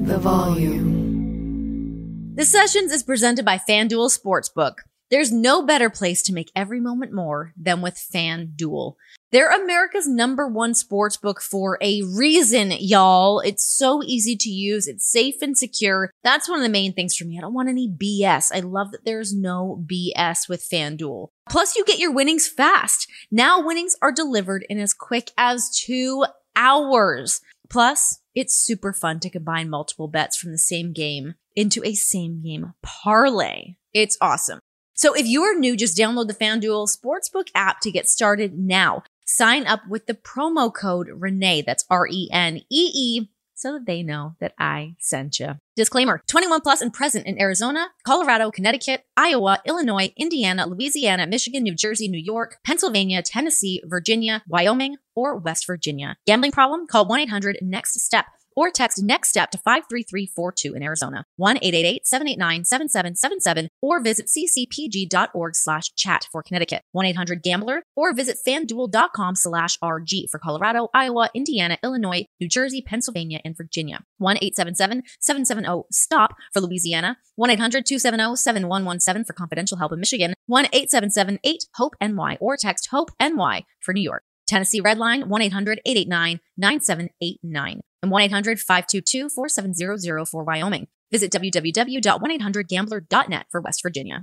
the volume. The Sessions is presented by FanDuel Sportsbook. There's no better place to make every moment more than with FanDuel. They're America's #1 sportsbook for a reason, y'all. It's so easy to use. It's safe and secure. That's one of the main things for me. I don't want any BS. I love that there's no BS with FanDuel. Plus, you get your winnings fast. Now winnings are delivered in as quick as 2 hours. Plus, it's super fun to combine multiple bets from the same game into a same game parlay. It's awesome. So if you are new, just download the FanDuel Sportsbook app to get started now. Sign up with the promo code Renee, that's RENEE, so that they know that I sent you. Disclaimer, 21 plus and present in Arizona, Colorado, Connecticut, Iowa, Illinois, Indiana, Louisiana, Michigan, New Jersey, New York, Pennsylvania, Tennessee, Virginia, Wyoming, or West Virginia. Gambling problem? Call 1-800-NEXT-STEP. Or text NEXT-STEP to 53342 in Arizona, 1-888-789-7777, or visit ccpg.org/chat for Connecticut, 1-800-GAMBLER, or visit fanduel.com/RG for Colorado, Iowa, Indiana, Illinois, New Jersey, Pennsylvania, and Virginia, 1-877-770-STOP for Louisiana, 1-800-270-7117 for confidential help in Michigan, 1-877-8-HOPE-NY, or text HOPE-NY for New York. Tennessee Redline, 1-800-889-9789. And 1-800-522-4700 for Wyoming. Visit www.1800gambler.net for West Virginia.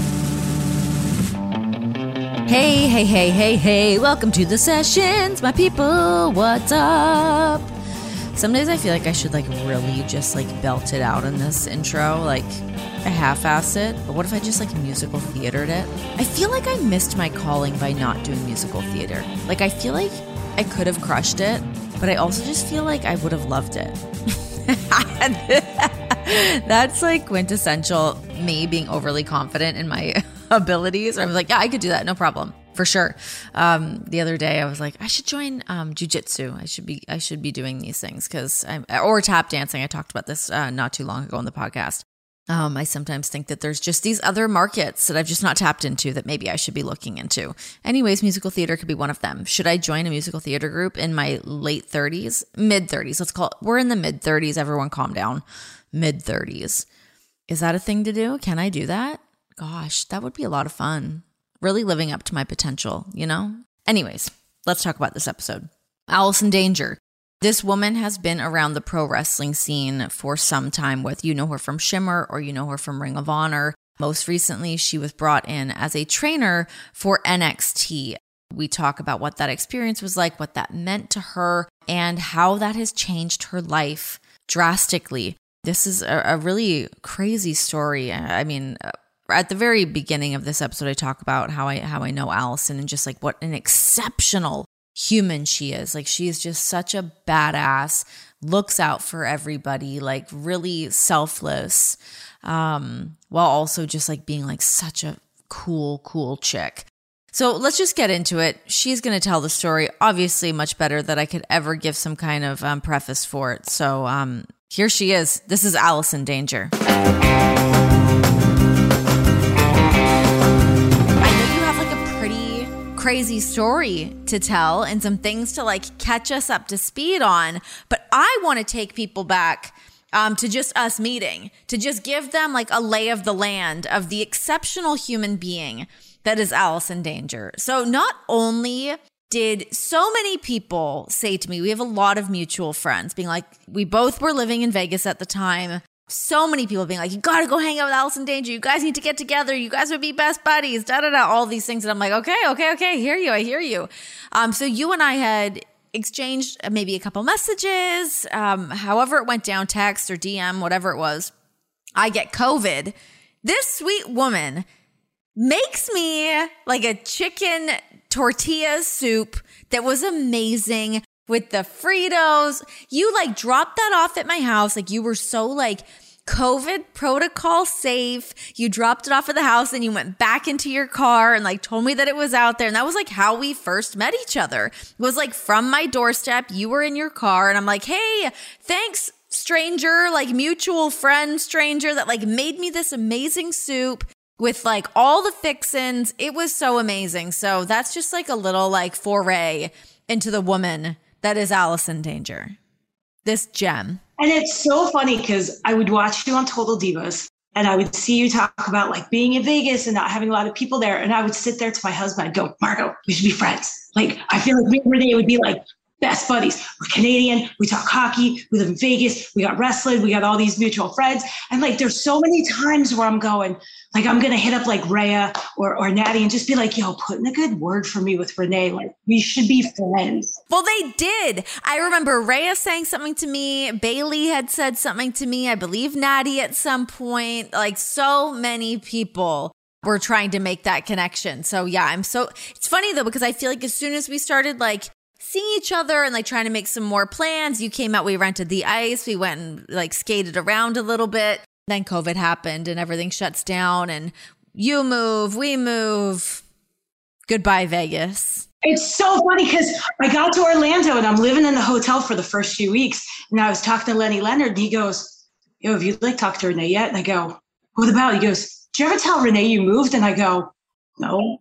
Hey. Welcome to The Sessions, my people. What's up? Some days I feel like I should really just belt it out in this intro. I half-ass it, but what if I just musical theatered it? I feel like I missed my calling by not doing musical theater. I feel like I could have crushed it, but I also just feel like I would have loved it. That's quintessential me being overly confident in my abilities. I was like, yeah, I could do that, no problem. For sure. The other day I was like, I should join jujitsu. I should be doing these things or tap dancing. I talked about this not too long ago on the podcast. I sometimes think that there's just these other markets that I've just not tapped into that maybe I should be looking into. Anyways, musical theater could be one of them. Should I join a musical theater group in my late 30s? Mid-30s, let's call it. We're in the mid-30s. Everyone calm down. Mid-30s. Is that a thing to do? Can I do that? Gosh, that would be a lot of fun. Really living up to my potential, you know? Anyways, let's talk about this episode. Allison Danger. This woman has been around the pro wrestling scene for some time with, you know her from Shimmer or you know her from Ring of Honor. Most recently, she was brought in as a trainer for NXT. We talk about what that experience was like, what that meant to her, and how that has changed her life drastically. This is a really crazy story. I mean, at the very beginning of this episode, I talk about how I know Allison and just what an exceptional human she is. She is just such a badass, looks out for everybody, really selfless, while also just being such a cool chick. So let's just get into it. She's going to tell the story, obviously much better than I could ever give some kind of preface for it. So here she is. This is Allison Danger. Crazy story to tell and some things to catch us up to speed on, but I want to take people back to just us meeting, to just give them a lay of the land of the exceptional human being that is Allison Danger. So not only did so many people say to me, we have a lot of mutual friends being we both were living in Vegas at the time. So many people being you got to go hang out with Allison Danger. You guys need to get together. You guys would be best buddies, da-da-da, all these things. And I'm okay. I hear you. So you and I had exchanged maybe a couple messages, however it went down, text or DM, whatever it was. I get COVID. This sweet woman makes me a chicken tortilla soup that was amazing. With the Fritos, you dropped that off at my house. You were so COVID protocol safe. You dropped it off at the house and you went back into your car and told me that it was out there. And that was how we first met each other. It was from my doorstep. You were in your car and I'm hey, thanks stranger, mutual friend stranger that made me this amazing soup with all the fixins. It was so amazing. So that's just a little foray into the woman that is Allison Danger. This gem. And it's so funny because I would watch you on Total Divas and I would see you talk about like being in Vegas and not having a lot of people there. And I would sit there to my husband, I'd go, Margo, we should be friends. Like, I feel like me and Renee would be like best buddies. We're Canadian. We talk hockey. We live in Vegas. We got wrestling. We got all these mutual friends. And like, there's so many times where I'm going, like, I'm going to hit up like Rhea or Natty and just be like, yo, put in a good word for me with Renee. Like, we should be friends. Well, they did. I remember Rhea saying something to me. Bailey had said something to me. I believe Natty at some point. Like, so many people were trying to make that connection. So yeah, it's funny though, because I feel like as soon as we started like seeing each other and like trying to make some more plans, you came out, we rented the ice, we went and like skated around a little bit. Then COVID happened and everything shuts down and you move, we move. Goodbye, Vegas. It's so funny because I got to Orlando and I'm living in the hotel for the first few weeks. And I was talking to Lenny Leonard and he goes, yo, have you like talked to Renee yet? And I go, what about? He goes, did you ever tell Renee you moved? And I go, no.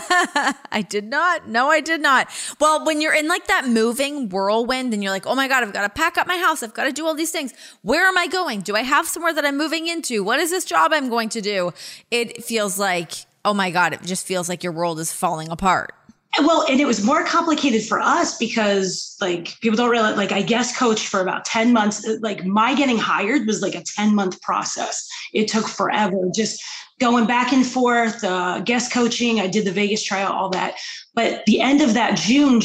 I did not. No, I did not. Well, when you're in like that moving whirlwind and you're like, oh my God, I've got to pack up my house. I've got to do all these things. Where am I going? Do I have somewhere that I'm moving into? What is this job I'm going to do? It feels like, oh my God, it just feels like your world is falling apart. Well, and it was more complicated for us because like people don't realize, like I guest coached for about 10 months. Like my getting hired was like a 10-month process. It took forever, just going back and forth, guest coaching. I did the Vegas trial, all that. But the end of that June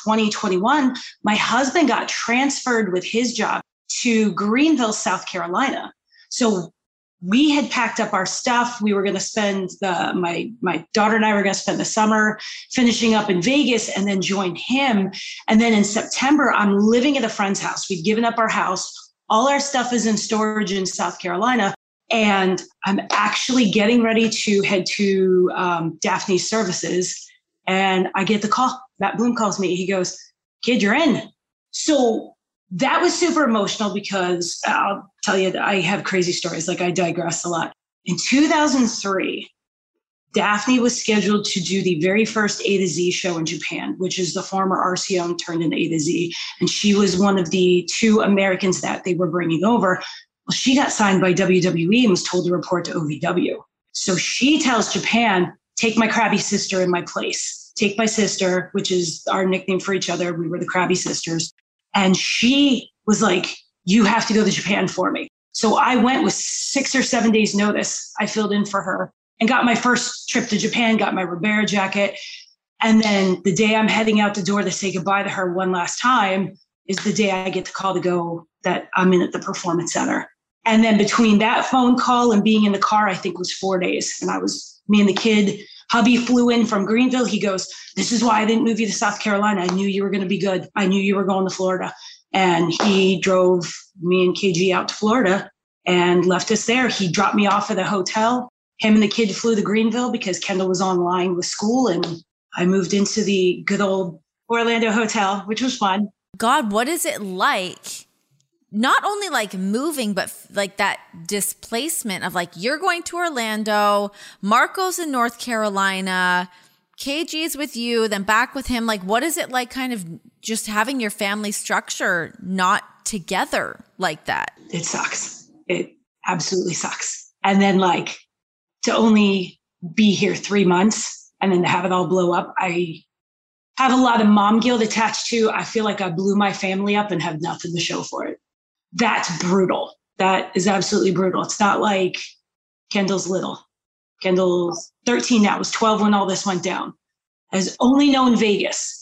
2021, my husband got transferred with his job to Greenville, South Carolina. So we had packed up our stuff. We were going to spend my daughter and I were going to spend the summer finishing up in Vegas and then join him. And then in September, I'm living at a friend's house. We'd given up our house. All our stuff is in storage in South Carolina. And I'm actually getting ready to head to Daphne's services. And I get the call. Matt Bloom calls me. He goes, kid, you're in. So that was super emotional because I'll tell you that I have crazy stories. Like I digress a lot. In 2003, Daphne was scheduled to do the very first A to Z show in Japan, which is the former RCO turned into A to Z. And she was one of the 2 Americans that they were bringing over. Well, she got signed by WWE and was told to report to OVW. So she tells Japan, take my crabby sister in my place. Take my sister, which is our nickname for each other. We were the Crabby Sisters. And she was like, you have to go to Japan for me. So I went with 6 or 7 days notice. I filled in for her and got my first trip to Japan, got my Ribera jacket. And then the day I'm heading out the door to say goodbye to her one last time is the day I get the call to go that I'm in at the Performance Center. And then between that phone call and being in the car, I think was 4 days. And me and the kid, hubby flew in from Greenville. He goes, this is why I didn't move you to South Carolina. I knew you were going to be good. I knew you were going to Florida. And he drove me and KG out to Florida and left us there. He dropped me off at the hotel. Him and the kid flew to Greenville because Kendall was online with school. And I moved into the good old Orlando hotel, which was fun. God, what is it like? Not only like moving, but like that displacement of like, you're going to Orlando, Marco's in North Carolina, KG's with you, then back with him. Like, what is it like kind of just having your family structure not together like that? It sucks. It absolutely sucks. And then like to only be here 3 months and then to have it all blow up. I have a lot of mom guilt attached to. I feel like I blew my family up and have nothing to show for it. That's brutal. That is absolutely brutal. It's not like Kendall's little. Kendall's 13 now, was 12 when all this went down. Has only known Vegas.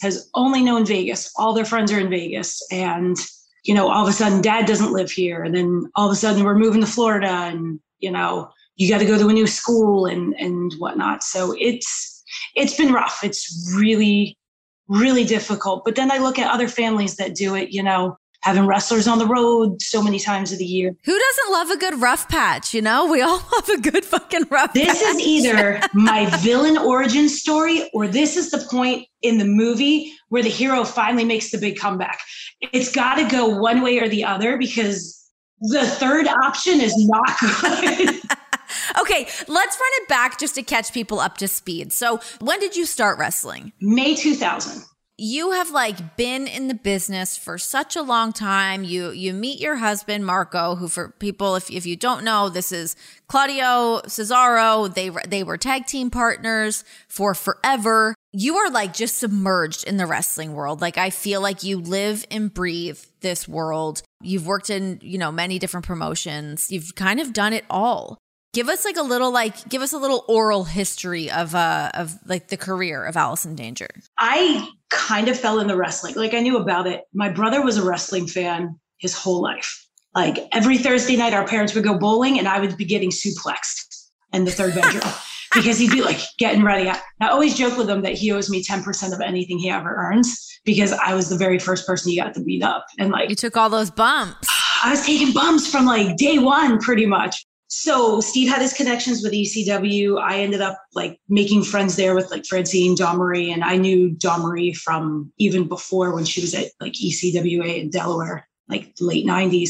All their friends are in Vegas. And, you know, all of a sudden dad doesn't live here. And then all of a sudden we're moving to Florida and, you know, you got to go to a new school and whatnot. So it's been rough. It's really, really difficult. But then I look at other families that do it, you know, having wrestlers on the road so many times of the year. Who doesn't love a good rough patch? You know, we all love a good fucking rough patch. This is either my villain origin story or this is the point in the movie where the hero finally makes the big comeback. It's got to go one way or the other because the third option is not good. Okay, let's run it back just to catch people up to speed. So when did you start wrestling? May 2000. you have like been in the business for such a long time. You meet your husband, Marco, who for people, if you don't know, this is Claudio Cesaro. They were tag team partners for forever. You are like just submerged in the wrestling world. Like I feel like you live and breathe this world. You've worked in, many different promotions. You've kind of done it all. Give us a little oral history of like the career of Allison Danger. I kind of fell into wrestling. Like I knew about it. My brother was a wrestling fan his whole life. Like every Thursday night, our parents would go bowling and I would be getting suplexed in the third bedroom because he'd be like getting ready. I always joke with him that he owes me 10% of anything he ever earns because I was the very first person he got to beat up. And like, you took all those bumps. I was taking bumps from like day one, pretty much. So Steve had his connections with ECW. I ended up like making friends there with like Francine, Dawn Marie, and I knew Dawn Marie from even before when she was at like ECWA in Delaware, like late 90s.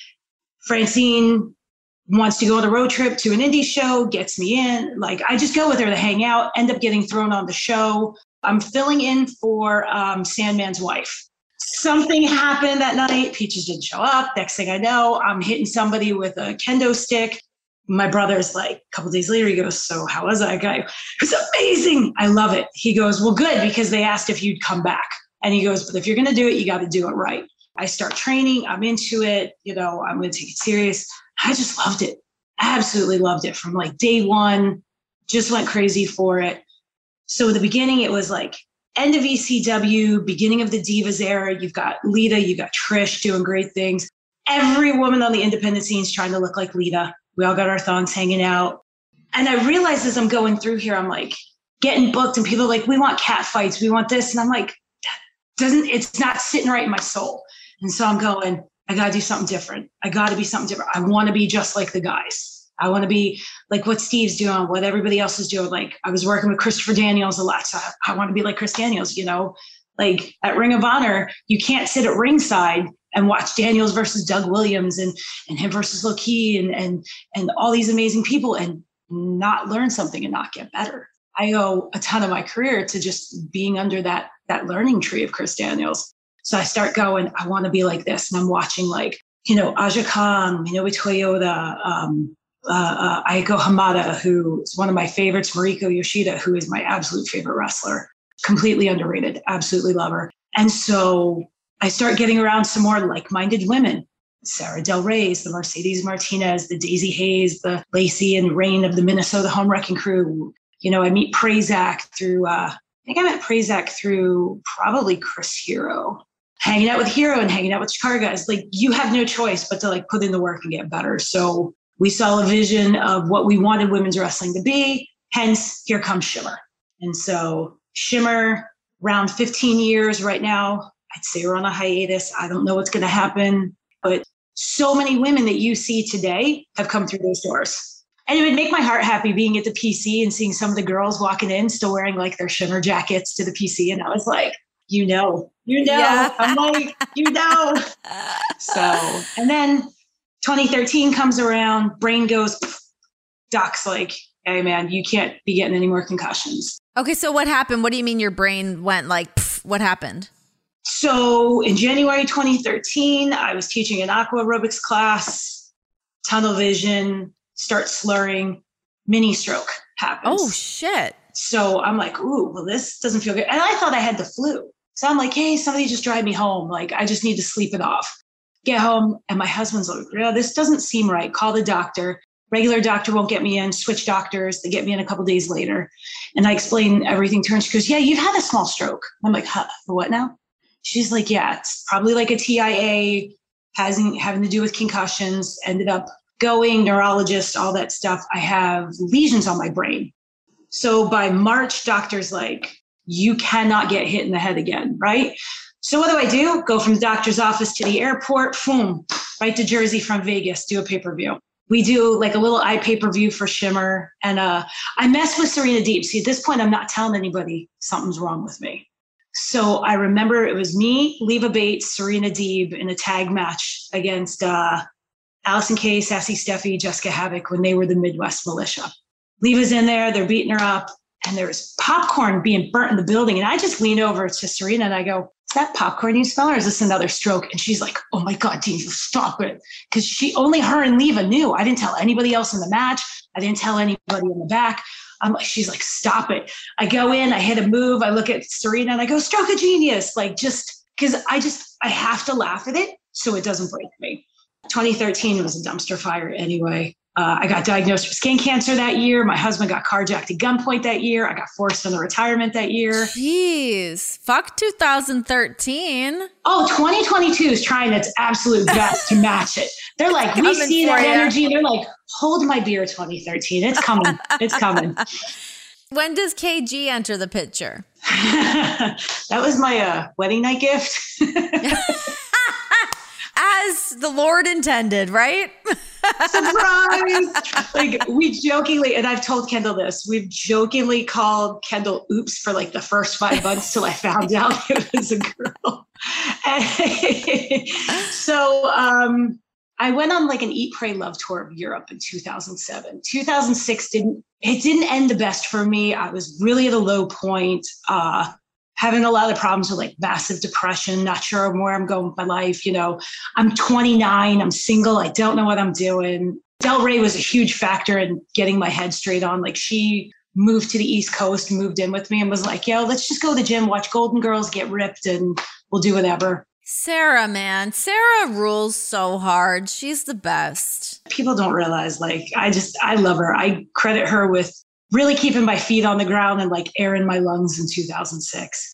Francine wants to go on a road trip to an indie show, gets me in. Like I just go with her to hang out, end up getting thrown on the show. I'm filling in for Sandman's wife. Something happened that night. Peaches didn't show up. Next thing I know, I'm hitting somebody with a kendo stick. My brother's like, a couple days later, he goes, so how was that guy? It was amazing. I love it. He goes, well, good, because they asked if you'd come back. And he goes, but if you're going to do it, you got to do it right. I start training. I'm into it. I'm going to take it serious. I just loved it. Absolutely loved it from like day one. Just went crazy for it. So in the beginning, it was like, end of ECW, beginning of the Divas era. You've got Lita, you got Trish doing great things. Every woman on the independent scene is trying to look like Lita. We all got our thongs hanging out. And I realized as I'm going through here, I'm like getting booked and people are like, we want cat fights. We want this. And I'm like, it's not sitting right in my soul. And so I'm going, I got to do something different. I got to be something different. I want to be just like the guys. I want to be like what Steve's doing, what everybody else is doing. Like I was working with Christopher Daniels a lot. So I want to be like Chris Daniels, like at Ring of Honor, you can't sit at ringside and watch Daniels versus Doug Williams and him versus Loki and all these amazing people and not learn something and not get better. I owe a ton of my career to just being under that learning tree of Chris Daniels. So I start going, I want to be like this. And I'm watching like, Aja Khan, Minoru Toyota, Aiko Hamada, who is one of my favorites, Mariko Yoshida, who is my absolute favorite wrestler, completely underrated, absolutely love her. And so I start getting around some more like-minded women, Sarah Del Rey's, the Mercedes Martinez, the Daisy Hayes, the Lacey and Rain of the Minnesota Home Wrecking Crew. I meet Prazak through, I met Prazak through probably Chris Hero, hanging out with Hero and hanging out with Chikara guys. Like you have no choice but to like put in the work and get better. So we saw a vision of what we wanted women's wrestling to be. Hence, here comes Shimmer. And so Shimmer, around 15 years right now, I'd say we're on a hiatus. I don't know what's going to happen, but so many women that you see today have come through those doors. And it would make my heart happy being at the PC and seeing some of the girls walking in still wearing like their Shimmer jackets to the PC. And I was like, yeah. I'm like, So, and then 2013 comes around, brain goes, Doc's like, hey man, you can't be getting any more concussions. Okay, so what happened? What do you mean your brain went like, what happened? So in January 2013, I was teaching an aqua aerobics class, tunnel vision, start slurring, mini stroke happens. Oh shit. So I'm like, ooh, well, this doesn't feel good. And I thought I had the flu. So I'm like, hey, somebody just drive me home. Like, I just need to sleep it off. Get home. And my husband's like, yeah, this doesn't seem right. Call the doctor. Regular doctor won't get me in. Switch doctors. They get me in a couple days later. And I explain everything to her. And she goes, yeah, you've had a small stroke. I'm like, huh, for what now? She's like, yeah, it's probably like a TIA, having to do with concussions. Ended up going, neurologist, all that stuff. I have lesions on my brain. So by March, doctor's like, you cannot get hit in the head again, right? So what do? Go from the doctor's office to the airport, boom, right to Jersey from Vegas, do a pay-per-view. We do like a little pay-per-view for Shimmer. And I mess with Serena Deeb. See, at this point, I'm not telling anybody something's wrong with me. So I remember it was me, Leva Bates, Serena Deeb in a tag match against Allison Kay, Sassy Steffi, Jessica Havoc when they were the Midwest Militia. Leva's in there, they're beating her up. and there's popcorn being burnt in the building. And I just lean over to Serena and I go, is that popcorn you smell, or is this another stroke? And she's like, oh my God, Dean, stop it. Because only her and Leva knew. I didn't tell anybody else in the match. I didn't tell anybody in the back. She's like, stop it. I go in, I hit a move. I look at Serena and I go, stroke of genius. Like, just because I have to laugh at it so it doesn't break me. 2013 was a dumpster fire anyway. I got diagnosed with skin cancer that year. My husband got carjacked at gunpoint that year. I got forced into retirement that year. Jeez. Fuck 2013. Oh, 2022 is trying its absolute best to match it. They're like, we see that energy. They're like, hold my beer, 2013. It's coming. It's coming. When does KG enter the picture? That was my wedding night gift. As the Lord intended, right? Surprise! Like, we jokingly, and I've told Kendall this, we've jokingly called Kendall oops for like the first 5 months till I found out it was a girl. So I went on like an Eat, Pray, Love tour of Europe in 2007. 2006 didn't end the best for me. I was really at a low point, having a lot of problems with like massive depression, not sure where I'm going with my life. You know, I'm 29, I'm single, I don't know what I'm doing. Del Rey was a huge factor in getting my head straight on. Like, she moved to the East Coast, moved in with me and was like, yo, let's just go to the gym, watch Golden Girls, get ripped, and we'll do whatever. Sarah, man. Sarah rules so hard. She's the best. People don't realize, like, I love her. I credit her with really keeping my feet on the ground and like air in my lungs in 2006.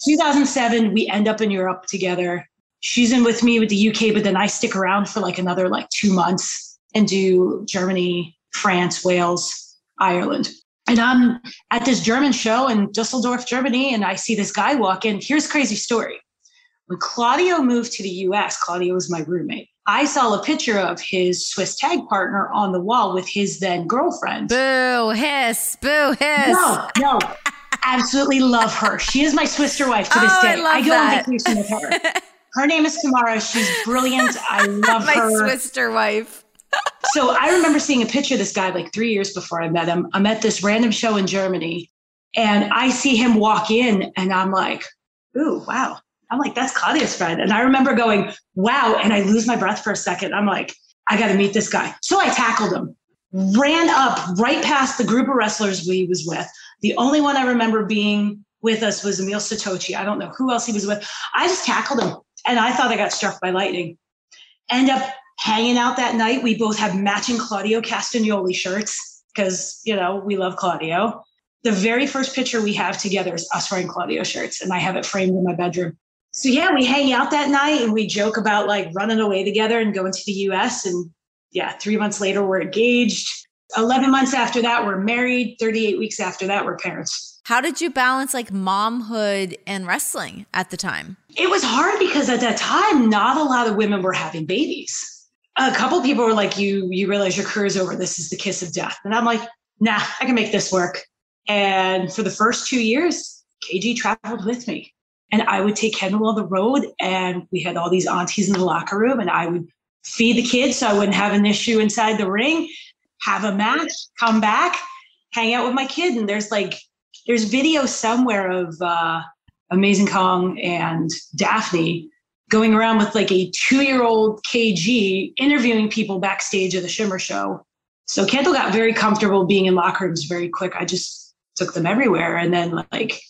2007, we end up in Europe together. She's in with me with the UK, but then I stick around for like another 2 months and do Germany, France, Wales, Ireland. And I'm at this German show in Dusseldorf, Germany, and I see this guy walk in. Here's a crazy story. When Claudio moved to the US, Claudio was my roommate. I saw a picture of his Swiss tag partner on the wall with his then girlfriend. Boo, hiss, boo, hiss. No, absolutely love her. She is my Swisser wife to this day. I go on vacation with her. Her name is Tamara. She's brilliant. I love her. My Swisser wife. So I remember seeing a picture of this guy like 3 years before I met him. I'm at this random show in Germany and I see him walk in and I'm like, ooh, wow. I'm like, that's Claudia's friend. And I remember going, wow. And I lose my breath for a second. I'm like, I got to meet this guy. So I tackled him, ran up right past the group of wrestlers we was with. The only one I remember being with us was Emil Satochi. I don't know who else he was with. I just tackled him and I thought I got struck by lightning. End up hanging out that night. We both have matching Claudio Castagnoli shirts because, you know, we love Claudio. The very first picture we have together is us wearing Claudio shirts and I have it framed in my bedroom. So yeah, we hang out that night and we joke about like running away together and going to the US. And yeah, 3 months later, we're engaged. 11 months after that, we're married. 38 weeks after that, we're parents. How did you balance like momhood and wrestling at the time? It was hard because at that time, not a lot of women were having babies. A couple people were like, you realize your career's over. This is the kiss of death. And I'm like, nah, I can make this work. And for the first 2 years, KG traveled with me. And I would take Kendall on the road and we had all these aunties in the locker room and I would feed the kids so I wouldn't have an issue inside the ring, have a match, come back, hang out with my kid. And there's video somewhere of Amazing Kong and Daphne going around with like a 2-year-old KG interviewing people backstage at the Shimmer show. So Kendall got very comfortable being in locker rooms very quick. I just took them everywhere. And then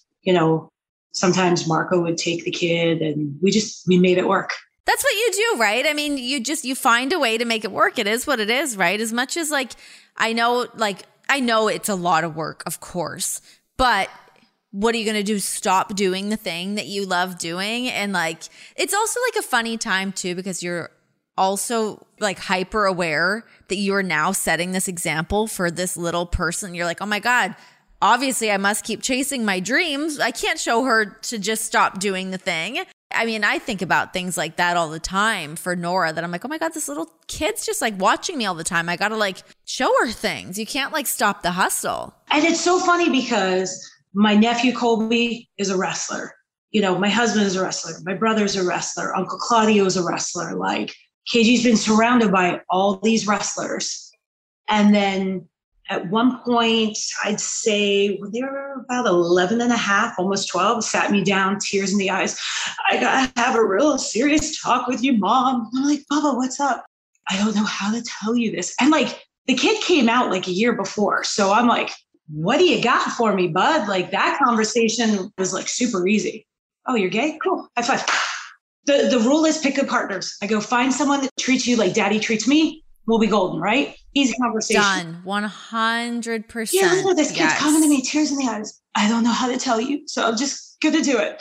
sometimes Marco would take the kid and we made it work. That's what you do, right? I mean, you find a way to make it work. It is what it is, right? As much as I know it's a lot of work, of course, but what are you going to do? Stop doing the thing that you love doing? And it's also like a funny time too, because you're also like hyper aware that you are now setting this example for this little person. You're like, oh my God, obviously I must keep chasing my dreams. I can't show her to just stop doing the thing. I mean, I think about things like that all the time for Nora, that I'm like, oh my God, this little kid's just like watching me all the time. I got to show her things. You can't stop the hustle. And it's so funny because my nephew Colby is a wrestler. My husband is a wrestler. My brother's a wrestler. Uncle Claudio is a wrestler. KG's been surrounded by all these wrestlers. And then At one point, I'd say they were about 11 and a half, almost 12, sat me down, tears in the eyes. I got to have a real serious talk with you, Mom. I'm like, Bubba, what's up? I don't know how to tell you this. And like, the kid came out like a year before. So I'm like, what do you got for me, bud? Like that conversation was like super easy. Oh, you're gay? Cool. High five. The rule is pick good partners. I go find someone that treats you like daddy treats me. We'll be golden, right? Easy conversation. Done. 100%. Yeah, this kid's coming to me, tears in the eyes. I don't know how to tell you, so I'm just going to do it.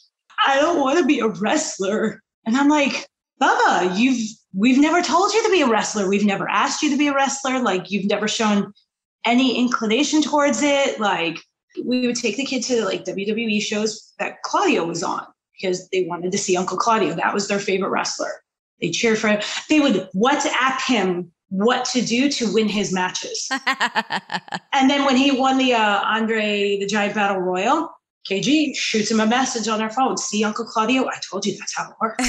I don't want to be a wrestler. And I'm like, Bubba, we've never told you to be a wrestler. We've never asked you to be a wrestler. Like, you've never shown any inclination towards it. Like, we would take the kid to like WWE shows that Claudio was on because they wanted to see Uncle Claudio. That was their favorite wrestler. They cheered for him. They would WhatsApp him what to do to win his matches. And then when he won the Andre the Giant Battle Royal, KG shoots him a message on their phone. See, Uncle Claudio, I told you that's how it works.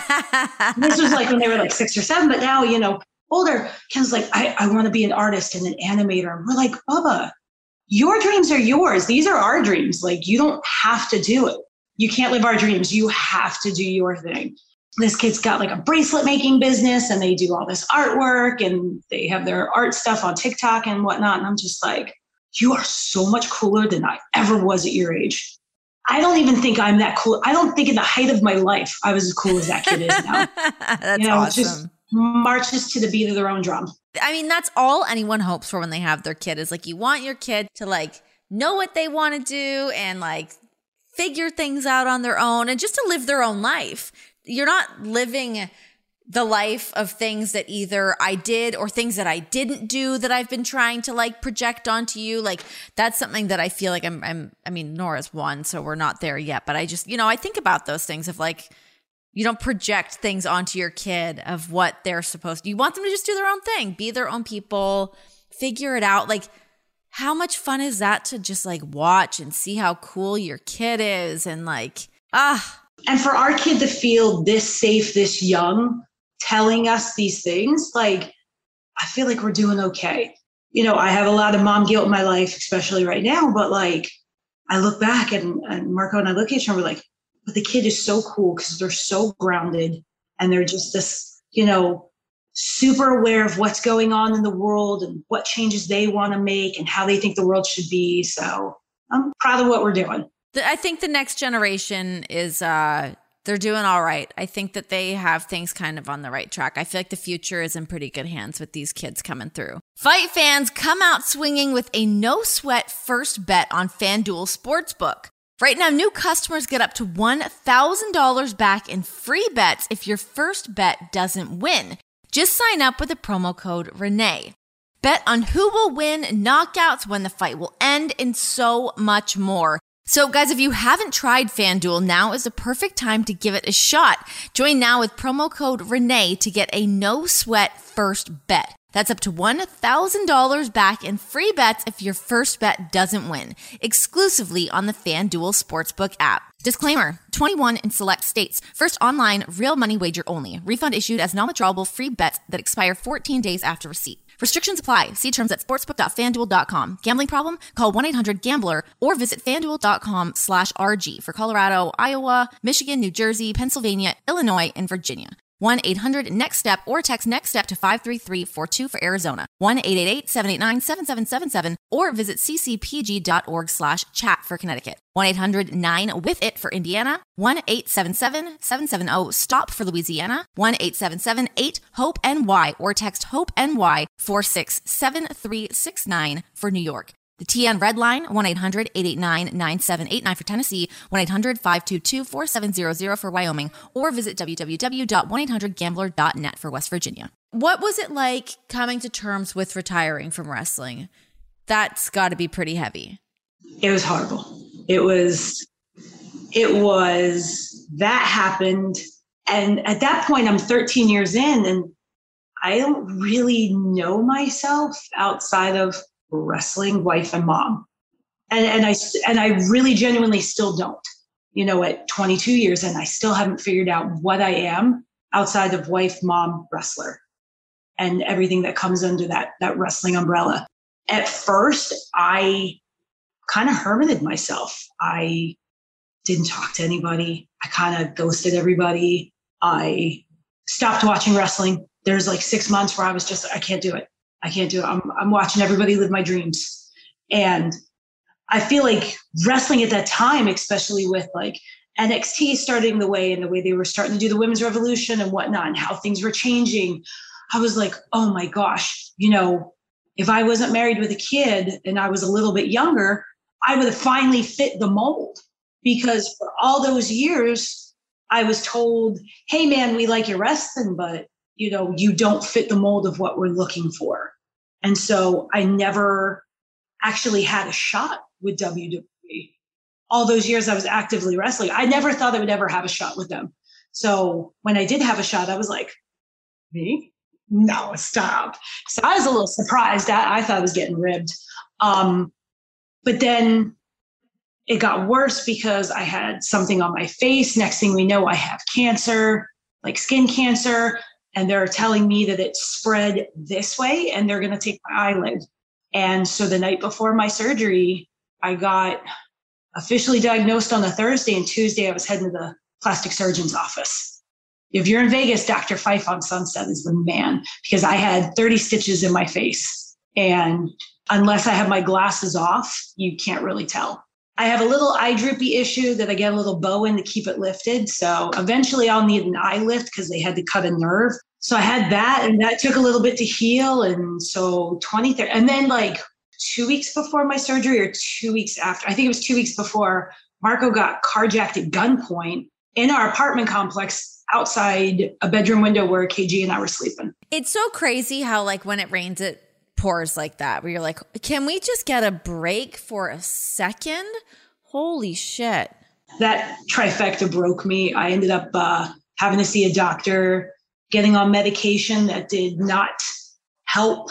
This was like when they were like 6 or 7, but now, you know, older, Ken's like, I want to be an artist and an animator. And we're like, Bubba, your dreams are yours. These are our dreams. Like, you don't have to do it. You can't live our dreams. You have to do your thing. This kid's got like a bracelet making business and they do all this artwork and they have their art stuff on TikTok and whatnot. And I'm just like, you are so much cooler than I ever was at your age. I don't even think I'm that cool. I don't think in the height of my life, I was as cool as that kid is now. That's awesome. Just marches to the beat of their own drum. I mean, that's all anyone hopes for when they have their kid is like, you want your kid to like know what they want to do and like figure things out on their own and just to live their own life. You're not living the life of things that either I did or things that I didn't do that I've been trying to like project onto you. Like that's something that I feel like I mean, Nora's one, so we're not there yet, but I just, you know, I think about those things of like, you don't project things onto your kid of what they're supposed to. You want them to just do their own thing, be their own people, figure it out. Like how much fun is that to just like watch and see how cool your kid is and like, And for our kid to feel this safe, this young, telling us these things, like, I feel like we're doing okay. You know, I have a lot of mom guilt in my life, especially right now, but like, I look back and Marco and I look at each other, we're like, but the kid is so cool because they're so grounded and they're just this, you know, super aware of what's going on in the world and what changes they want to make and how they think the world should be. So I'm proud of what we're doing. I think the next generation is, they're doing all right. I think that they have things kind of on the right track. I feel like the future is in pretty good hands with these kids coming through. Fight fans come out swinging with a no-sweat first bet on FanDuel Sportsbook. Right now, new customers get up to $1,000 back in free bets if your first bet doesn't win. Just sign up with the promo code Renee. Bet on who will win, knockouts, when the fight will end, and so much more. So guys, if you haven't tried FanDuel, now is the perfect time to give it a shot. Join now with promo code Renee to get a no-sweat first bet. That's up to $1,000 back in free bets if your first bet doesn't win, exclusively on the FanDuel Sportsbook app. Disclaimer, 21 in select states. First online, real money wager only. Refund issued as non-withdrawable free bets that expire 14 days after receipt. Restrictions apply. See terms at sportsbook.fanduel.com. Gambling problem? Call 1-800-GAMBLER or visit fanduel.com/RG for Colorado, Iowa, Michigan, New Jersey, Pennsylvania, Illinois, and Virginia. 1-800-NEXT-STEP or text NEXT STEP to 53342 for Arizona. 1-888-789-7777 or visit ccpg.org/chat for Connecticut. 1-800-9-WITH-IT for Indiana. 1-877-770-STOP for Louisiana. 1-877-8-HOPE-NY or text HOPE-NY 467369 for New York. The TN Red Line, 1-800-889-9789 for Tennessee, 1-800-522-4700 for Wyoming, or visit www.1800gambler.net for West Virginia. What was it like coming to terms with retiring from wrestling? That's got to be pretty heavy. It was horrible. It was, that happened. And at that point, I'm 13 years in, and I don't really know myself outside of wrestling, wife, and mom. And I really genuinely still don't. You know, at 22 years in, I still haven't figured out what I am outside of wife, mom, wrestler, and everything that comes under that wrestling umbrella. at first I kind of hermited myself. I didn't talk to anybody. I kind of ghosted everybody. I stopped watching wrestling. There's like 6 months where I was just, I can't do it. I can't do it. I'm watching everybody live my dreams. And I feel like wrestling at that time, especially with like NXT starting the way and the way they were starting to do the women's revolution and whatnot and how things were changing, I was like, oh my gosh, you know, if I wasn't married with a kid and I was a little bit younger, I would have finally fit the mold. Because for all those years, I was told, hey man, we like your wrestling, but you know, you don't fit the mold of what we're looking for. And so I never actually had a shot with WWE. All those years I was actively wrestling, I never thought I would ever have a shot with them. So when I did have a shot, I was like, me? No, stop. So I was a little surprised. I thought I was getting ribbed. But then it got worse because I had something on my face. Next thing we know, I have cancer, like skin cancer. And they're telling me that it spread this way and they're going to take my eyelid. And so the night before my surgery, I got officially diagnosed on a Thursday, and Tuesday I was heading to the plastic surgeon's office. If you're in Vegas, Dr. Fife on Sunset is the man, because I had 30 stitches in my face. And unless I have my glasses off, you can't really tell. I have a little eye droopy issue that I get a little bow in to keep it lifted. So eventually I'll need an eye lift because they had to cut a nerve. So I had that, and that took a little bit to heal. And so 23, and then like 2 weeks before my surgery or 2 weeks after, I think it was 2 weeks before, Marco got carjacked at gunpoint in our apartment complex outside a bedroom window where KG and I were sleeping. It's so crazy how like when it rains, it pours like that, where you're like, can we just get a break for a second? Holy shit. That trifecta broke me. I ended up having to see a doctor, getting on medication that did not help.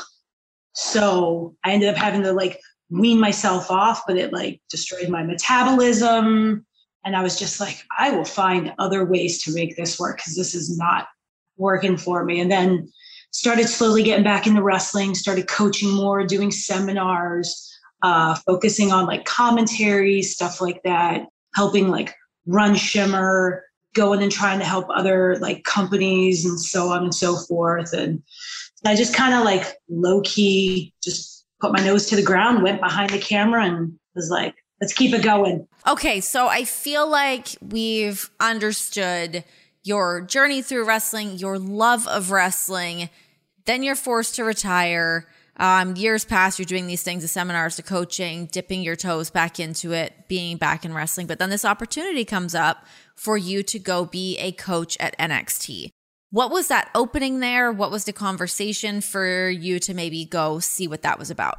So I ended up having to like wean myself off, but it like destroyed my metabolism. And I was just like, I will find other ways to make this work because this is not working for me. And then started slowly getting back into wrestling, started coaching more, doing seminars, focusing on like commentary, stuff like that, helping like run Shimmer, going and trying to help other like companies and so on and so forth. And I just kind of like low key just put my nose to the ground, went behind the camera and was like, let's keep it going. Okay, so I feel like we've understood your journey through wrestling, your love of wrestling. Then you're forced to retire. Years pass, you're doing these things, the seminars, the coaching, dipping your toes back into it, being back in wrestling. But then this opportunity comes up for you to go be a coach at NXT. What was that opening there? What was the conversation for you to maybe go see what that was about?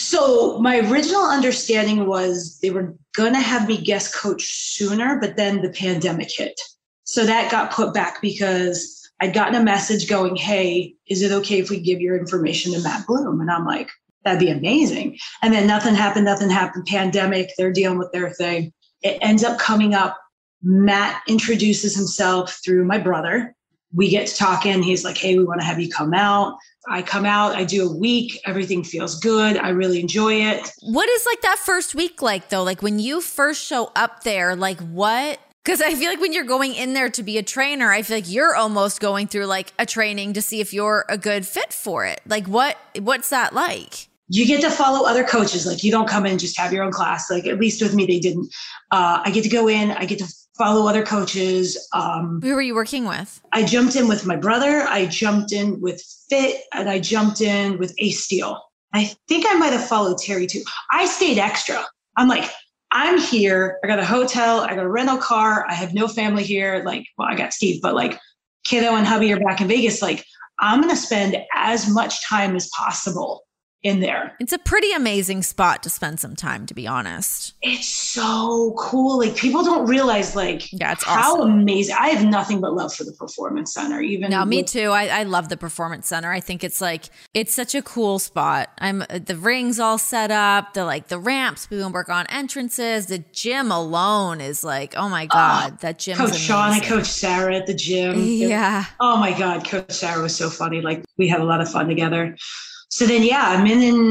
So my original understanding was they were going to have me guest coach sooner, but then the pandemic hit. So that got put back because I'd gotten a message going, hey, is it okay if we give your information to Matt Bloom? And I'm like, that'd be amazing. And then nothing happened. Pandemic, they're dealing with their thing. It ends up coming up. Matt introduces himself through my brother. We get to talking. He's like, hey, we want to have you come out. I come out, I do a week. Everything feels good. I really enjoy it. What is like that first week like though? Like when you first show up there, like what? Because I feel like when you're going in there to be a trainer, I feel like you're almost going through like a training to see if you're a good fit for it. Like what's that like? You get to follow other coaches. Like you don't come in and just have your own class. Like at least with me, they didn't. I get to go in. I get to follow other coaches. Who were you working with? I jumped in with my brother. I jumped in with Fit, and I jumped in with Ace Steel. I think I might have followed Terry too. I stayed extra. I'm like, I'm here. I got a hotel. I got a rental car. I have no family here. Like, well, I got Steve, but like kiddo and hubby are back in Vegas. Like I'm going to spend as much time as possible in there. It's a pretty amazing spot to spend some time, to be honest. It's so cool. Like people don't realize like it's how awesome. Amazing. I have nothing but love for the Performance Center. Me too. I love the Performance Center. I think it's like, it's such a cool spot. The rings all set up, the ramps, we can work on entrances. The gym alone is like, oh my God, that gym. Coach Sean and Coach Sarah at the gym. Yeah. Oh my God. Coach Sarah was so funny. Like we had a lot of fun together. So then, I'm in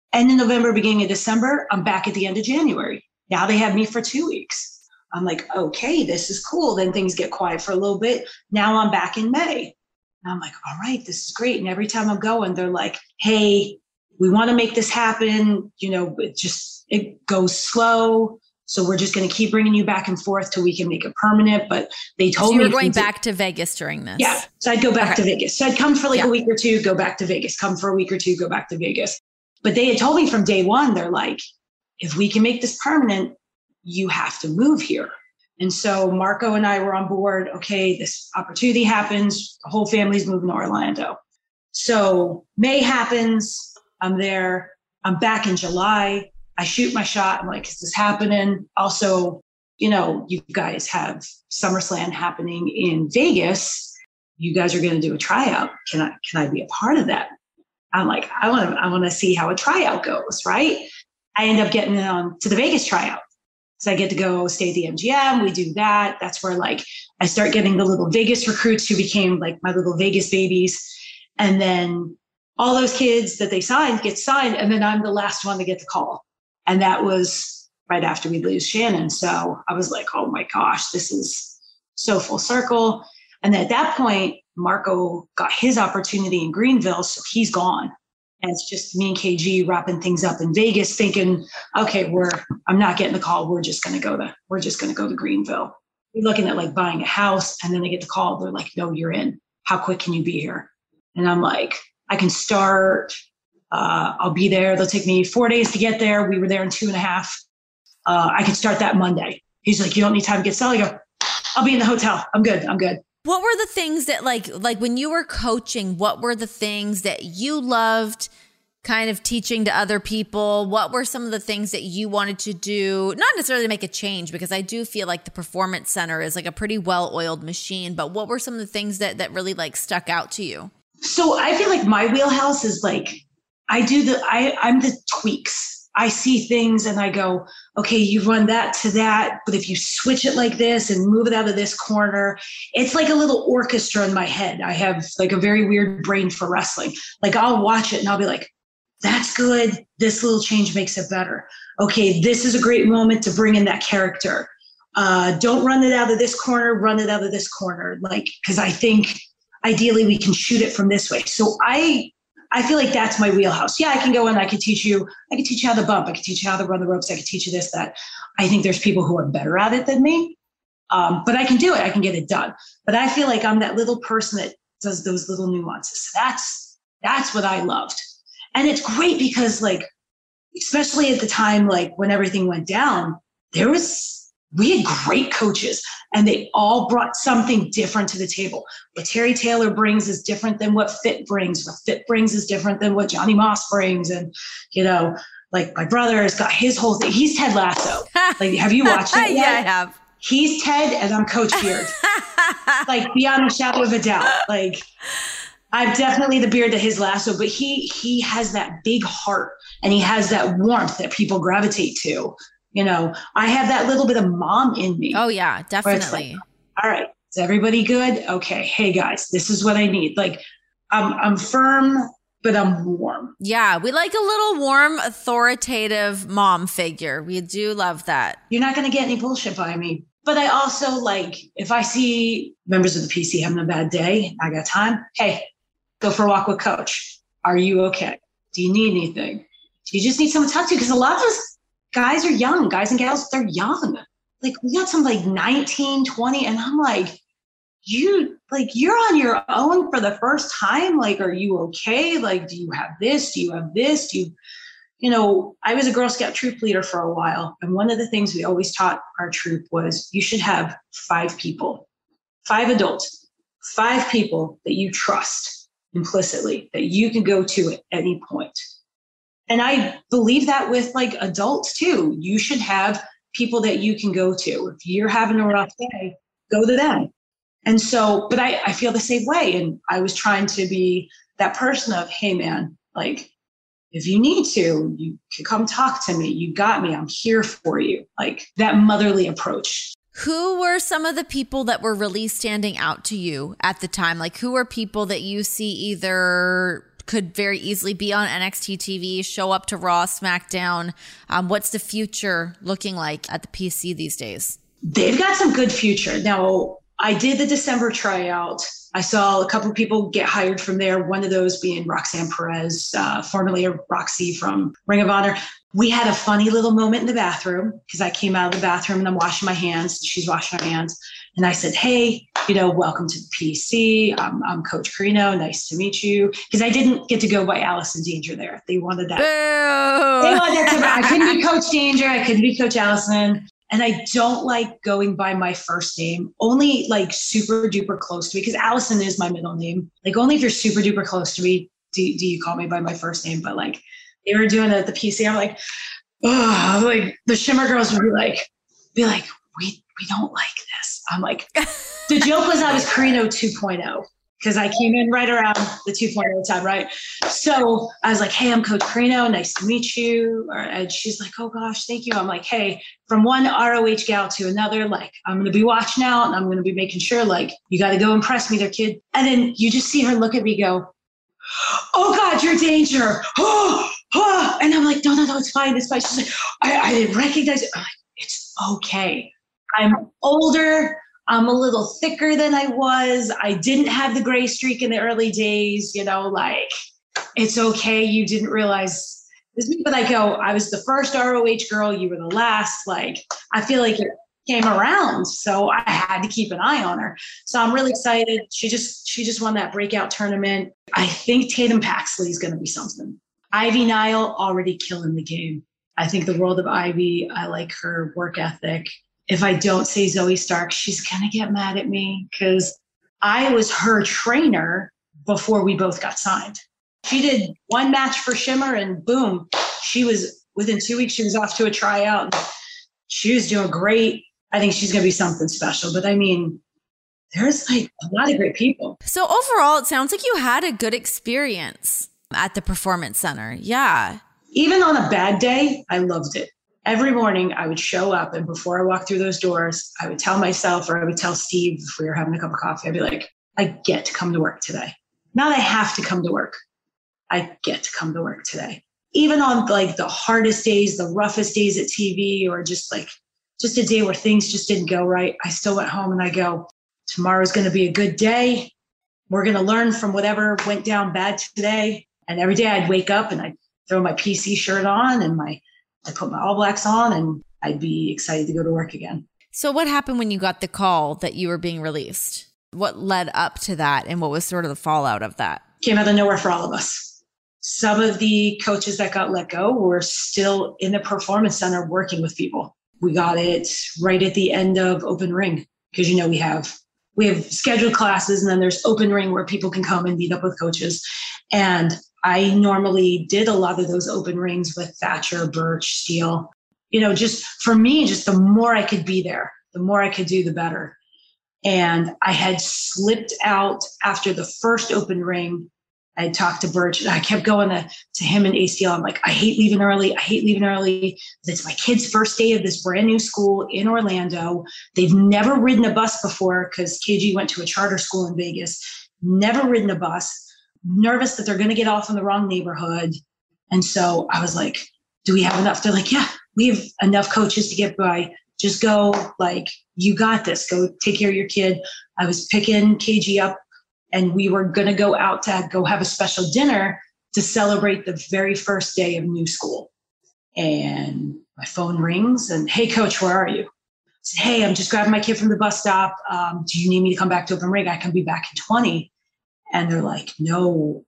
End of November, beginning of December, I'm back at the end of January. Now they have me for 2 weeks. I'm like, okay, this is cool. Then things get quiet for a little bit. Now I'm back in May. And I'm like, all right, this is great. And every time I'm going, they're like, hey, we want to make this happen. It goes slow. So we're just going to keep bringing you back and forth till we can make it permanent. But they told me you were going back to Vegas during this. Yeah. So I'd go back to Vegas. So I'd come for a week or two, go back to Vegas, come for a week or two, go back to Vegas. But they had told me from day one, they're like, if we can make this permanent, you have to move here. And so Marco and I were on board. Okay, this opportunity happens. The whole family's moving to Orlando. So May happens. I'm there. I'm back in July. I shoot my shot. I'm like, is this happening? Also, you guys have SummerSlam happening in Vegas. You guys are going to do a tryout. Can I be a part of that? I'm like, I want to see how a tryout goes, right? I end up getting on to the Vegas tryout. So I get to go stay at the MGM. We do that. That's where I start getting the little Vegas recruits who became like my little Vegas babies. And then all those kids that they signed get signed. And then I'm the last one to get the call. And that was right after we lose Shannon. So I was like, oh my gosh, this is so full circle. And then at that point, Marco got his opportunity in Greenville. So he's gone. And it's just me and KG wrapping things up in Vegas, thinking, okay, I'm not getting the call. We're just going to go to Greenville. We're looking at buying a house. And then they get the call. They're like, no, you're in. How quick can you be here? And I'm like, I can start. I'll be there. They'll take me 4 days to get there. We were there in 2.5. I can start that Monday. He's like, you don't need time to get settled. I go, I'll be in the hotel. I'm good. What were the things that like when you were coaching, what were the things that you loved kind of teaching to other people? What were some of the things that you wanted to do? Not necessarily to make a change, because I do feel like the Performance Center is like a pretty well-oiled machine, but what were some of the things that really stuck out to you? So I feel like my wheelhouse is I'm the tweaks. I see things and I go, okay, you run that to that, but if you switch it like this and move it out of this corner, it's like a little orchestra in my head. I have a very weird brain for wrestling. I'll watch it and I'll be like, that's good. This little change makes it better. Okay, this is a great moment to bring in that character. Don't run it out of this corner, run it out of this corner. Because I think ideally we can shoot it from this way. So I feel like that's my wheelhouse. Yeah, I can go in, I can teach you how to bump, I can teach you how to run the ropes, I can teach you this, that. I think there's people who are better at it than me. But I can do it, I can get it done. But I feel like I'm that little person that does those little nuances. That's what I loved. And it's great because especially at the time, when everything went down, we had great coaches and they all brought something different to the table. What Terry Taylor brings is different than what Fit brings. What Fit brings is different than what Johnny Moss brings. And, my brother has got his whole thing. He's Ted Lasso. Have you watched it yet? Yeah, I have. He's Ted and I'm Coach Beard. Beyond a shadow of a doubt. I'm definitely the Beard to his Lasso, but he has that big heart and he has that warmth that people gravitate to. I have that little bit of mom in me. Oh yeah, definitely. All right. Is everybody good? Okay. Hey guys, this is what I need. I'm firm, but I'm warm. Yeah. We like a little warm, authoritative mom figure. We do love that. You're not going to get any bullshit by me. But I also if I see members of the PC having a bad day, I got time. Hey, go for a walk with Coach. Are you okay? Do you need anything? Do you just need someone to talk to? Because a lot of us, guys are young, guys and gals, they're young. We got some 19, 20, and I'm you're on your own for the first time. Are you okay? Do you have this? Do you have this? I was a Girl Scout troop leader for a while. And one of the things we always taught our troop was you should have 5 people, 5 adults, 5 people that you trust implicitly, that you can go to at any point. And I believe that with adults too. You should have people that you can go to. If you're having a rough day, go to them. And so, but I feel the same way. And I was trying to be that person of, hey man, if you need to, you can come talk to me. You got me. I'm here for you. That motherly approach. Who were some of the people that were really standing out to you at the time? Who are people that you see either could very easily be on NXT TV, show up to Raw, SmackDown. What's the future looking like at the PC these days? They've got some good future. Now, I did the December tryout. I saw a couple of people get hired from there. One of those being Roxanne Perez, formerly Roxy from Ring of Honor. We had a funny little moment in the bathroom because I came out of the bathroom and I'm washing my hands. She's washing her hands. And I said, hey, welcome to the PC. I'm Coach Carino. Nice to meet you. Because I didn't get to go by Allison Danger there. They wanted that. Boo! They wanted that. I couldn't be Coach Danger. I couldn't be Coach Allison. And I don't like going by my first name, only like super duper close to me, because Allison is my middle name. Like only if you're super duper close to me, do you call me by my first name. But like they were doing it at the PC. I'm like, oh, like the Shimmer girls would be like, we don't like this. I'm like, the joke was I was Carino 2.0 because I came in right around the 2.0 time, right? So I was like, hey, I'm Coach Carino. Nice to meet you. And she's like, oh gosh, thank you. I'm like, hey, from one ROH gal to another, like I'm going to be watching out and I'm going to be making sure like you got to go impress me there, kid. And then you just see her look at me go, oh God, you're Danger. Oh. And I'm like, no, it's fine. It's fine. She's like, I didn't recognize it. I'm like, it's okay. I'm older. I'm a little thicker than I was. I didn't have the gray streak in the early days, like it's okay. You didn't realize this. But I was the first ROH girl. You were the last. Like, I feel like it came around. So I had to keep an eye on her. So I'm really excited. She just won that breakout tournament. I think Tatum Paxley is going to be something. Ivy Nile already killing the game. I think the world of Ivy. I like her work ethic. If I don't say Zoe Stark, she's going to get mad at me because I was her trainer before we both got signed. She did one match for Shimmer and boom, within 2 weeks, she was off to a tryout. And she was doing great. I think she's going to be something special. But I mean, there's like a lot of great people. So overall, it sounds like you had a good experience at the Performance Center. Yeah. Even on a bad day, I loved it. Every morning I would show up and before I walked through those doors, I would tell myself or I would tell Steve if we were having a cup of coffee, I'd be like, I get to come to work today. Not I have to come to work. I get to come to work today. Even on like the hardest days, the roughest days at TV or just a day where things just didn't go right. I still went home and I go, tomorrow's going to be a good day. We're going to learn from whatever went down bad today. And every day I'd wake up and I'd throw my PC shirt on and I put my All Blacks on and I'd be excited to go to work again. So what happened when you got the call that you were being released? What led up to that and what was sort of the fallout of that? Came out of nowhere for all of us. Some of the coaches that got let go were still in the Performance Center working with people. We got it right at the end of Open Ring because, we have scheduled classes and then there's Open Ring where people can come and meet up with coaches. And I normally did a lot of those open rings with Thatcher, Birch, Steele. Just for me, just the more I could be there, the more I could do, the better. And I had slipped out after the first open ring. I talked to Birch and I kept going to him and ACL. I'm like, I hate leaving early. It's my kid's first day of this brand new school in Orlando. They've never ridden a bus before because KG went to a charter school in Vegas, never ridden a bus. Nervous that they're going to get off in the wrong neighborhood. And so I was like, do we have enough? They're like, yeah, we have enough coaches to get by. Just go, like, you got this. Go take care of your kid. I was picking KG up and we were going to go out to go have a special dinner to celebrate the very first day of new school. And my phone rings and, hey, coach, where are you? I said, hey, I'm just grabbing my kid from the bus stop. Do you need me to come back to Open Ring? I can be back in 20. And they're like, no,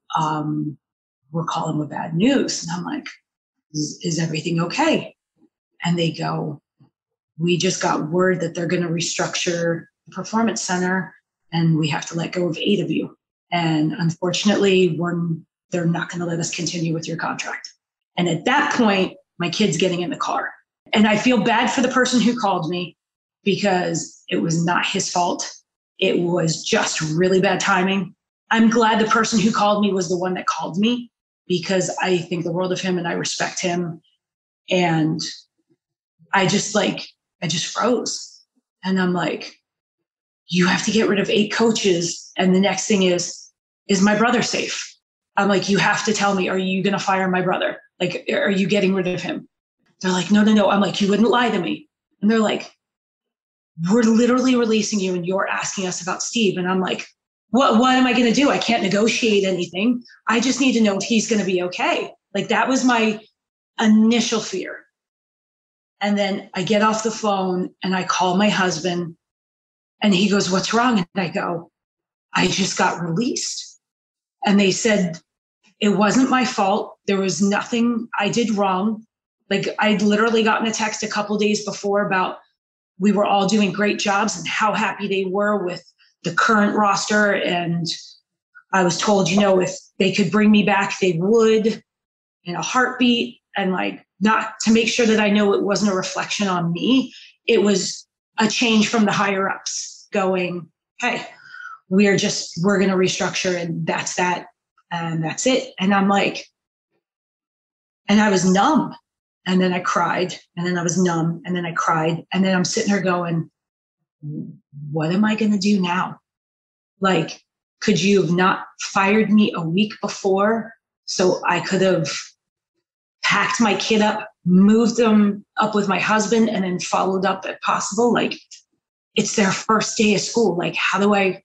we're calling with bad news. And I'm like, is everything okay? And they go, we just got word that they're going to restructure the Performance Center and we have to let go of 8 of you. And unfortunately, they're not going to let us continue with your contract. And at that point, my kid's getting in the car. And I feel bad for the person who called me because it was not his fault. It was just really bad timing. I'm glad the person who called me was the one that called me because I think the world of him and I respect him. And I just froze. And I'm like, you have to get rid of 8 coaches. And the next thing is my brother safe? I'm like, you have to tell me, are you going to fire my brother? Like, are you getting rid of him? They're like, no, no, no. I'm like, you wouldn't lie to me. And they're like, we're literally releasing you and you're asking us about Steve. And I'm like, what am I going to do? I can't negotiate anything. I just need to know if he's going to be okay. Like, that was my initial fear. And then I get off the phone and I call my husband and he goes, what's wrong? And I go, I just got released. And they said, it wasn't my fault. There was nothing I did wrong. Like, I'd literally gotten a text a couple days before about we were all doing great jobs and how happy they were with the current roster. And I was told, if they could bring me back, they would in a heartbeat. And like, not to make sure that I know it wasn't a reflection on me. It was a change from the higher ups going, hey, we're going to restructure and that's that. And that's it. And I'm like, and I was numb. And then I cried, and then I was numb, and then I cried. And then I'm sitting here going, what am I going to do now? Like, could you have not fired me a week before so I could have packed my kid up, moved them up with my husband, and then followed up if possible? Like, it's their first day of school. Like, how do I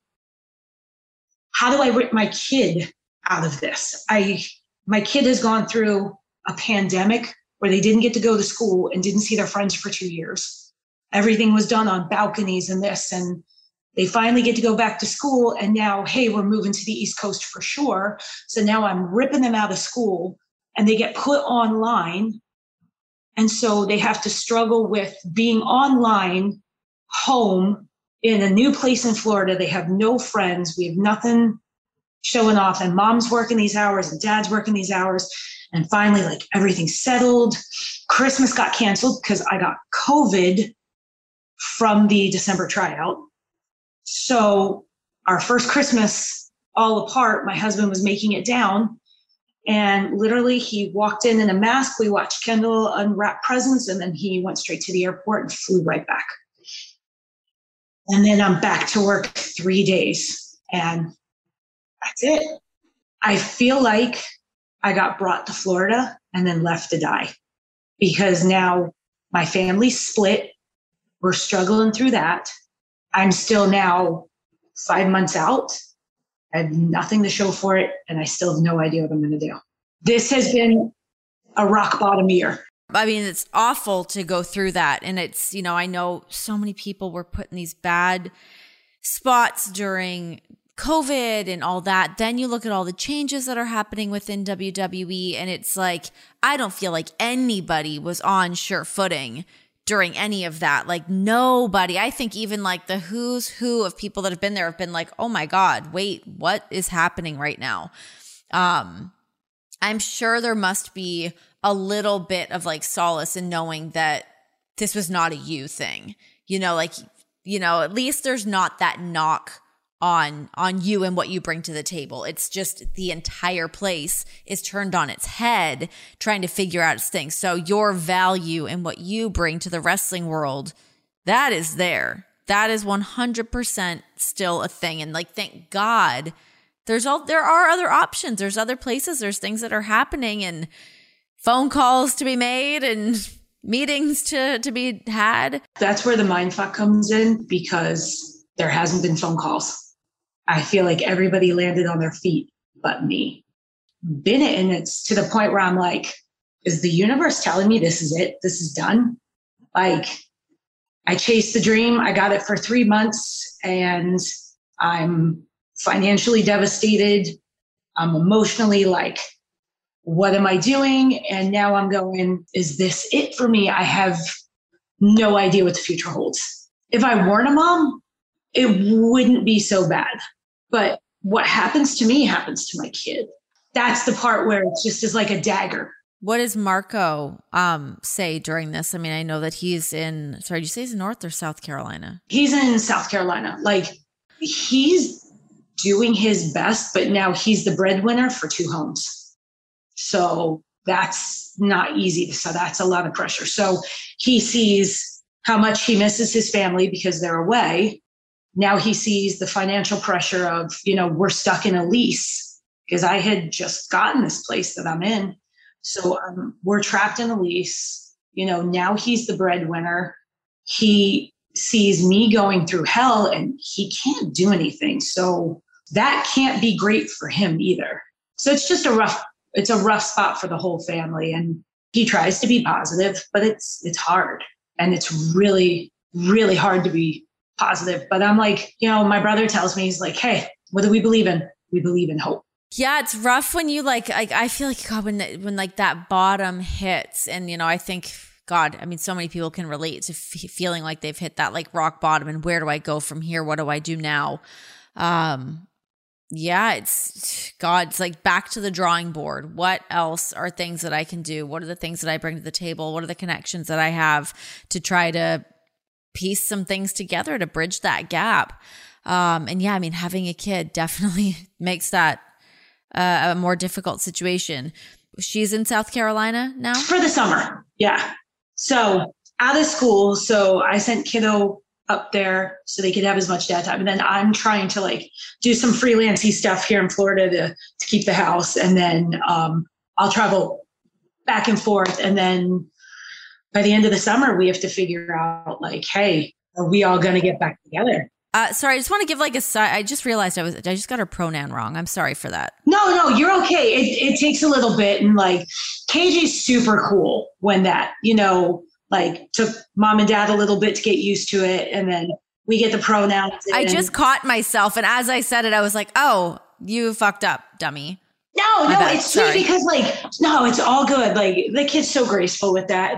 rip my kid out of this? My kid has gone through a pandemic where they didn't get to go to school and didn't see their friends for 2 years. Everything was done on balconies and this, and they finally get to go back to school. And now, hey, we're moving to the East Coast for sure. So now I'm ripping them out of school and they get put online. And so they have to struggle with being online, home, in a new place in Florida. They have no friends. We have nothing showing off. And mom's working these hours and dad's working these hours. And finally, like, everything settled. Christmas got canceled because I got COVID from the December tryout. So our first Christmas all apart, my husband was making it down. And literally he walked in a mask. We watched Kendall unwrap presents, and then he went straight to the airport and flew right back. And then I'm back to work 3 days. And that's it. I feel like I got brought to Florida and then left to die, because now my family's split. We're struggling through that. I'm still now 5 months out. I have nothing to show for it, and I still have no idea what I'm going to do. This has been a rock bottom year. I mean, it's awful to go through that. And it's, I know so many people were put in these bad spots during COVID and all that. Then you look at all the changes that are happening within WWE, and it's like, I don't feel like anybody was on sure footing during any of that. Like, nobody. I think even like the who's who of people that have been there have been like, oh my God, wait, what is happening right now? I'm sure there must be a little bit of like solace in knowing that this was not a you thing, at least there's not that knock on you and what you bring to the table. It's just the entire place is turned on its head trying to figure out its thing. So your value and what you bring to the wrestling world, that is there. That is 100% still a thing. And like, thank God there are other options. There's other places. There's things that are happening and phone calls to be made and meetings to be had. That's where the mindfuck comes in, because there hasn't been phone calls. I feel like everybody landed on their feet but me. And it's to the point where I'm like, is the universe telling me this is it? This is done? Like, I chased the dream. I got it for 3 months and I'm financially devastated. I'm emotionally like, what am I doing? And now I'm going, is this it for me? I have no idea what the future holds. If I weren't a mom, it wouldn't be so bad. But what happens to me happens to my kid. That's the part where it just is like a dagger. What does Marco say during this? I mean, I know that he's in, sorry, did you say he's in North or South Carolina? He's in South Carolina. Like, he's doing his best, but now he's the breadwinner for 2 homes. So that's not easy. So that's a lot of pressure. So he sees how much he misses his family because they're away. Now he sees the financial pressure of, we're stuck in a lease because I had just gotten this place that I'm in. So we're trapped in a lease. Now he's the breadwinner. He sees me going through hell and he can't do anything. So that can't be great for him either. So it's just a rough spot for the whole family. And he tries to be positive, but it's hard. And it's really, really hard to be positive. But I'm like, my brother tells me, he's like, hey, what do we believe in? We believe in hope. Yeah, it's rough when you I feel like, God, when like that bottom hits, and I think, God, I mean, so many people can relate to feeling like they've hit that like rock bottom, and where do I go from here? What do I do now? Yeah, it's like back to the drawing board. What else are things that I can do? What are the things that I bring to the table? What are the connections that I have to try to piece some things together to bridge that gap? And yeah, I mean, having a kid definitely makes that a more difficult situation. She's in South Carolina now? For the summer, yeah. So out of school, so I sent kiddo up there so they could have as much dad time. And then I'm trying to like do some freelancey stuff here in Florida to keep the house. And then I'll travel back and forth. And then by the end of the summer, we have to figure out like, hey, are we all going to get back together? Sorry, I just want to give like I just realized I just got her pronoun wrong. I'm sorry for that. No, you're okay. It takes a little bit. And like KJ's super cool when that, like took mom and dad a little bit to get used to it. And then we get the pronouns. I just caught myself. And as I said it, I was like, oh, you fucked up, dummy. No, it's sweet because no, it's all good. Like the kid's so graceful with that.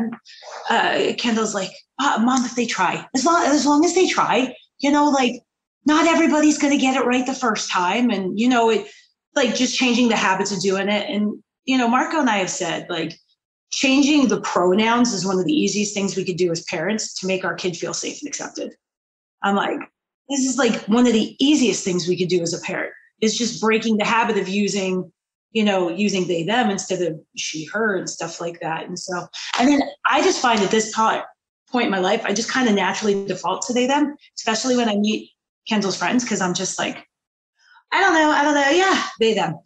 And Kendall's like, Mom, if they try, as long as they try, like not everybody's going to get it right the first time. And, it like just changing the habits of doing it. And, Marco and I have said like changing the pronouns is one of the easiest things we could do as parents to make our kid feel safe and accepted. I'm like, this is like one of the easiest things we could do as a parent is just breaking the habit of using they, them instead of she, her and stuff like that. And so, and then I just find at this point in my life, I just kind of naturally default to they, them, especially when I meet Kendall's friends. Cause I'm just like, I don't know. Yeah. They, them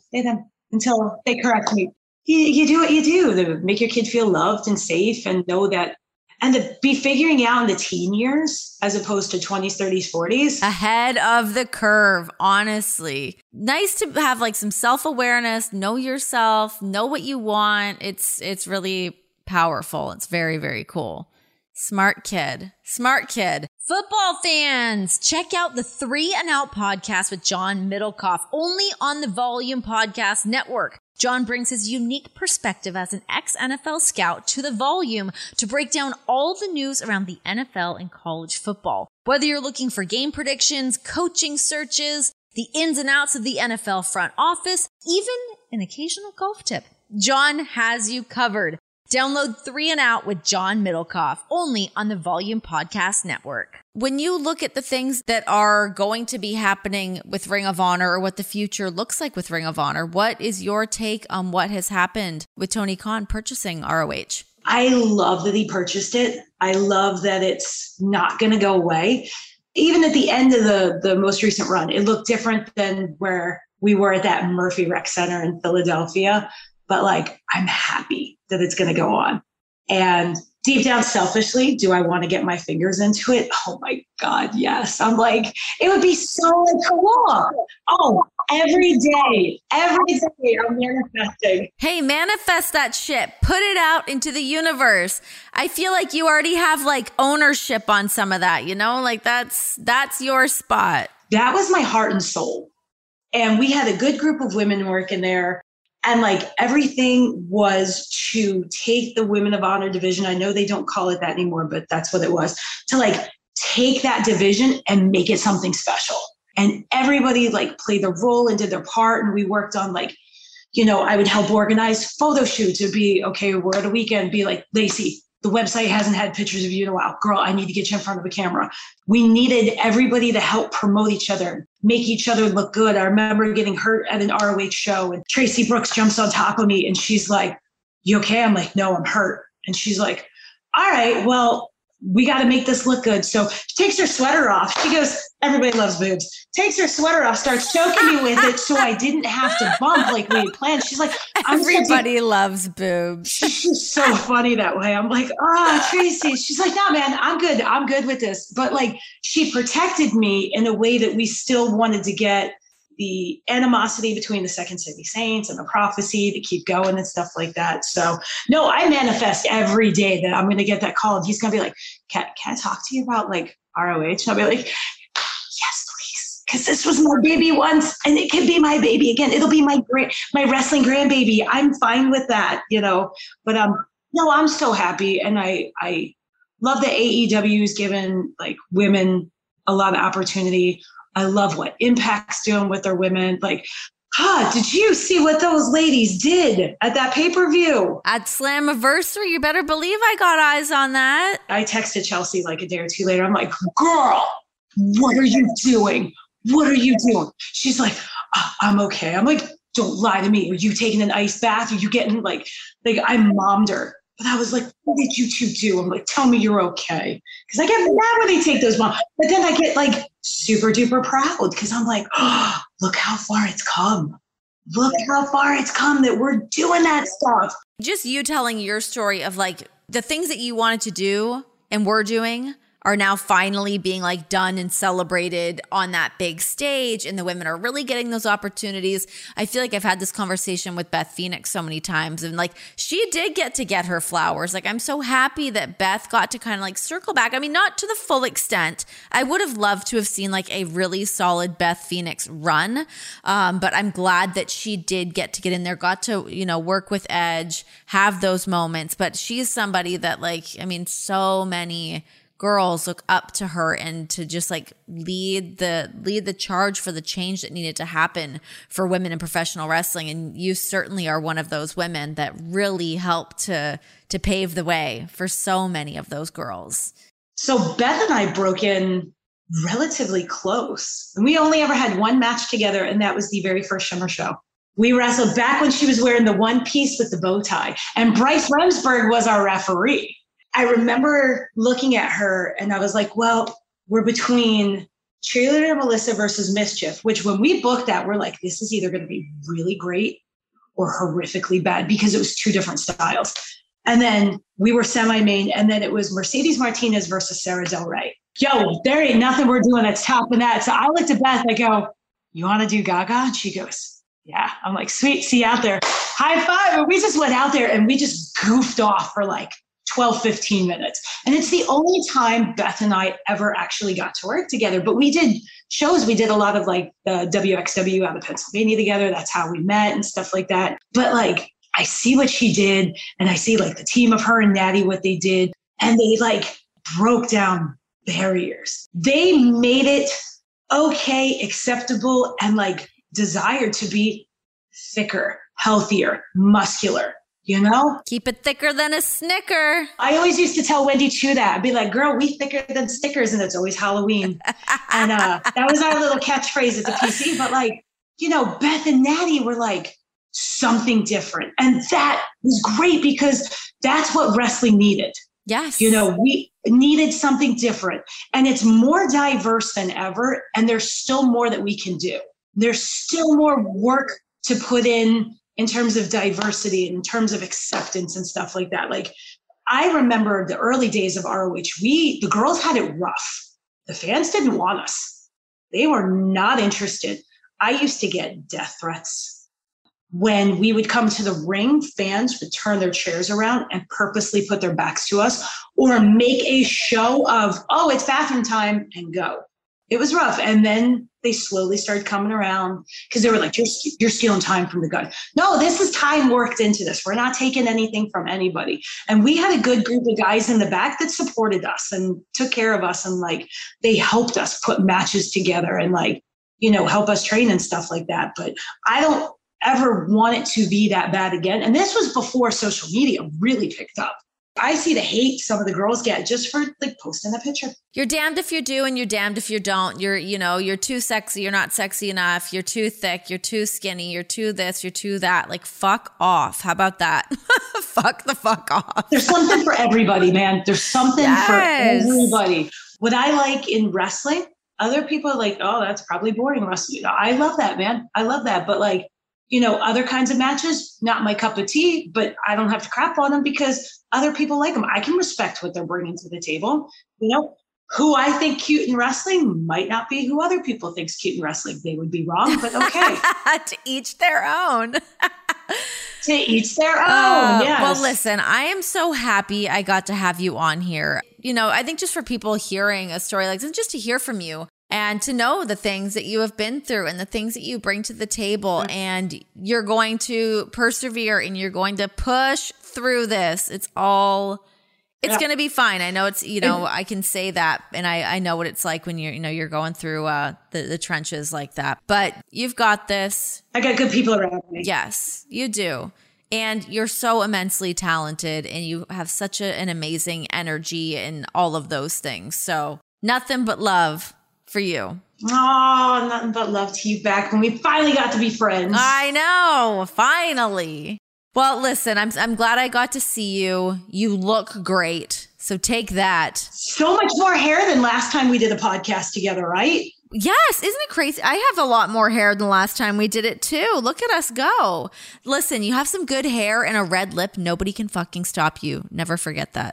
until they correct me. You do what you do to make your kid feel loved and safe and know that, and to be figuring out in the teen years as opposed to 20s, 30s, 40s. Ahead of the curve, honestly. Nice to have like some self-awareness, know yourself, know what you want. It's really powerful. It's very, very cool. Smart kid. Football fans, check out the 3 and Out podcast with John Middlecoff, only on the Volume Podcast Network. John brings his unique perspective as an ex-NFL scout to the Volume to break down all the news around the NFL and college football. Whether you're looking for game predictions, coaching searches, the ins and outs of the NFL front office, even an occasional golf tip, John has you covered. Download 3 and Out with John Middlecoff, only on the Volume Podcast Network. When you look at the things that are going to be happening with Ring of Honor or what the future looks like with Ring of Honor, what is your take on what has happened with Tony Khan purchasing ROH? I love that he purchased it. I love that it's not going to go away. Even at the end of the most recent run, it looked different than where we were at that Murphy Rec Center in Philadelphia. But like, I'm happy that it's going to go on. And deep down, selfishly, do I want to get my fingers into it? Oh my God, yes. I'm like, it would be so cool. Oh, every day I'm manifesting. Hey, manifest that shit. Put it out into the universe. I feel like you already have like ownership on some of that, like that's your spot. That was my heart and soul. And we had a good group of women working there. And like everything was to take the Women of Honor division. I know they don't call it that anymore, but that's what it was, to like take that division and make it something special. And everybody like played their role and did their part. And we worked on like, I would help organize photo shoots. It'd be, okay, we're at a weekend, be like, Lacey, the website hasn't had pictures of you in a while. Girl, I need to get you in front of a camera. We needed everybody to help promote each other, make each other look good. I remember getting hurt at an ROH show and Tracy Brooks jumps on top of me and she's like, you okay? I'm like, no, I'm hurt. And she's like, all right, well, we got to make this look good. So she takes her sweater off. She goes, everybody loves boobs. Takes her sweater off, starts choking me with it. So I didn't have to bump like we had planned. She's like, everybody loves boobs. She's so funny that way. I'm like, Tracy. She's like, no, man, I'm good. I'm good with this. But like, she protected me in a way that we still wanted to get the animosity between the Second City Saints and the prophecy to keep going and stuff like that. So no, I manifest every day that I'm going to get that call and he's going to be like, can I talk to you about like ROH? I'll be like, yes, please. Because this was my baby once and it can be my baby again. It'll be my wrestling grandbaby. I'm fine with that, but no, I'm so happy. And I love that AEW has given like women a lot of opportunity. I love what Impact's doing with their women. Like, did you see what those ladies did at that pay-per-view? At Slammiversary, you better believe I got eyes on that. I texted Chelsea like a day or two later. I'm like, girl, what are you doing? What are you doing? She's like, I'm okay. I'm like, don't lie to me. Are you taking an ice bath? Are you getting like I mommed her. But I was like, what did you two do? I'm like, tell me you're okay. Because I get mad when they take those bombs. But then I get like super duper proud because I'm like, look how far it's come. Look how far it's come that we're doing that stuff. Just you telling your story of like the things that you wanted to do and were doing are now finally being like done and celebrated on that big stage. And the women are really getting those opportunities. I feel like I've had this conversation with Beth Phoenix so many times and like, she did get her flowers. Like, I'm so happy that Beth got to kind of like circle back. I mean, not to the full extent. I would have loved to have seen like a really solid Beth Phoenix run. But I'm glad that she did get in there, got to, work with Edge, have those moments. But she's somebody that like, I mean, so many girls look up to her and to just like lead the charge for the change that needed to happen for women in professional wrestling. And you certainly are one of those women that really helped to pave the way for so many of those girls. So Beth and I broke in relatively close. And we only ever had one match together, and that was the very first Shimmer show. We wrestled back when she was wearing the one piece with the bow tie. And Bryce Remsburg was our referee. I remember looking at her and I was like, well, we're between Cheerleader Melissa versus Mischief, which when we booked that, we're like, this is either going to be really great or horrifically bad because it was two different styles. And then we were semi-main, and then it was Mercedes Martinez versus Sarah Del Rey. Yo, there ain't nothing we're doing that's topping that. So I looked at Beth, I go, you want to do Gaga? And she goes, yeah. I'm like, sweet, see you out there. High five. And we just went out there and we just goofed off for like 12, 15 minutes. And it's the only time Beth and I ever actually got to work together. But we did shows. We did a lot of like the WXW out of Pennsylvania together. That's how we met and stuff like that. But like, I see what she did, and I see like the team of her and Natty, what they did, and they like broke down barriers. They made it okay, acceptable, and like desired to be thicker, healthier, muscular. Keep it thicker than a Snicker. I always used to tell Wendy Chu that. I'd be like, girl, we thicker than Snickers, and it's always Halloween. And that was our little catchphrase at the PC. But like, Beth and Natty were like something different. And that was great because that's what wrestling needed. Yes. We needed something different. And it's more diverse than ever. And there's still more that we can do. There's still more work to put in terms of diversity and in terms of acceptance and stuff like that. Like, I remember the early days of ROH, the girls had it rough. The fans didn't want us. They were not interested. I used to get death threats. When we would come to the ring, fans would turn their chairs around and purposely put their backs to us or make a show of, oh, it's bathroom time, and go. It was rough. And then they slowly started coming around because they were like, you're stealing time from the gun. No, this is time worked into this. We're not taking anything from anybody. And we had a good group of guys in the back that supported us and took care of us. And like, they helped us put matches together and like, help us train and stuff like that. But I don't ever want it to be that bad again. And this was before social media really picked up. I see the hate some of the girls get just for like posting a picture. You're damned if you do and you're damned if you don't. You're too sexy. You're not sexy enough. You're too thick. You're too skinny. You're too this. You're too that. Like, fuck off. How about that? Fuck the fuck off. There's something for everybody, man. There's something for everybody. What I like in wrestling, other people are like, oh, that's probably boring wrestling. I love that, man. I love that. But like, other kinds of matches, not my cup of tea, but I don't have to crap on them because other people like them. I can respect what they're bringing to the table. Who I think cute in wrestling might not be who other people think's cute in wrestling. They would be wrong, but okay. To each their own. To each their own, yes. Well, listen, I am so happy I got to have you on here. I think just for people hearing a story like this, just to hear from you and to know the things that you have been through and the things that you bring to the table, and you're going to persevere and you're going to push through this. It's going to be fine. I know it's, I can say that, and I know what it's like when you're going through the trenches like that, but you've got this. I got good people around me. Yes, you do. And you're so immensely talented and you have such an amazing energy and all of those things. So nothing but love for you. Oh, nothing but love to you back when we finally got to be friends. I know. Finally. Well, listen, I'm glad I got to see you. You look great. So take that. So much more hair than last time we did a podcast together, right? Yes. Isn't it crazy? I have a lot more hair than last time we did it too. Look at us go. Listen, you have some good hair and a red lip. Nobody can fucking stop you. Never forget that.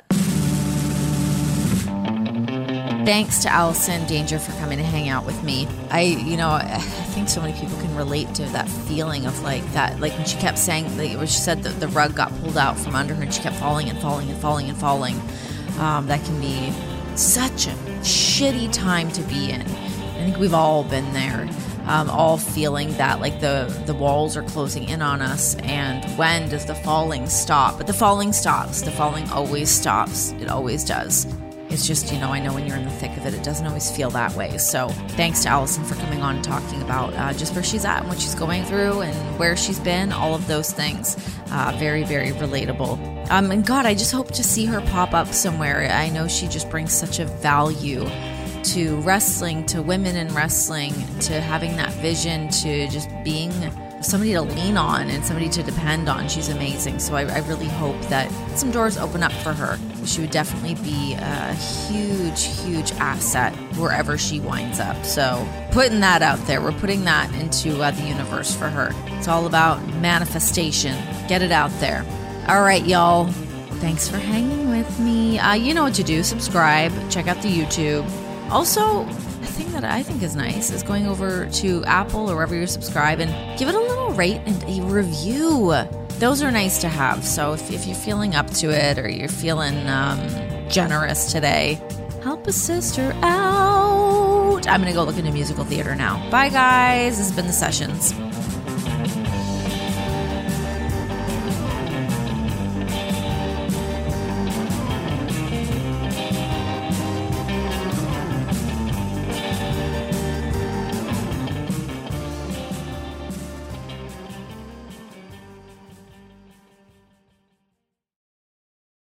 Thanks to Allison Danger for coming to hang out with me. I think so many people can relate to that feeling of like that, like when she kept saying, like when she said that the rug got pulled out from under her and she kept falling and falling and falling and falling. That can be such a shitty time to be in. I think we've all been there, all feeling that like the walls are closing in on us, and when does the falling stop? But the falling stops. The falling always stops. It always does. It's just, I know when you're in the thick of it, it doesn't always feel that way. So thanks to Allison for coming on and talking about just where she's at and what she's going through and where she's been, all of those things. Very, very relatable. And God, I just hope to see her pop up somewhere. I know she just brings such a value to wrestling, to women in wrestling, to having that vision, to just being somebody to lean on and somebody to depend on. She's amazing. So I really hope that some doors open up for her. She would definitely be a huge, huge asset wherever she winds up. So putting that out there, we're putting that into the universe for her. It's all about manifestation. Get it out there. All right, y'all. Thanks for hanging with me. You know what to do. Subscribe. Check out the YouTube. Also, the thing that I think is nice is going over to Apple or wherever you subscribe and give it a little rate and a review. Those are nice to have. So if you're feeling up to it or you're feeling generous today, help a sister out. I'm going to go look into musical theater now. Bye, guys. This has been The Sessions.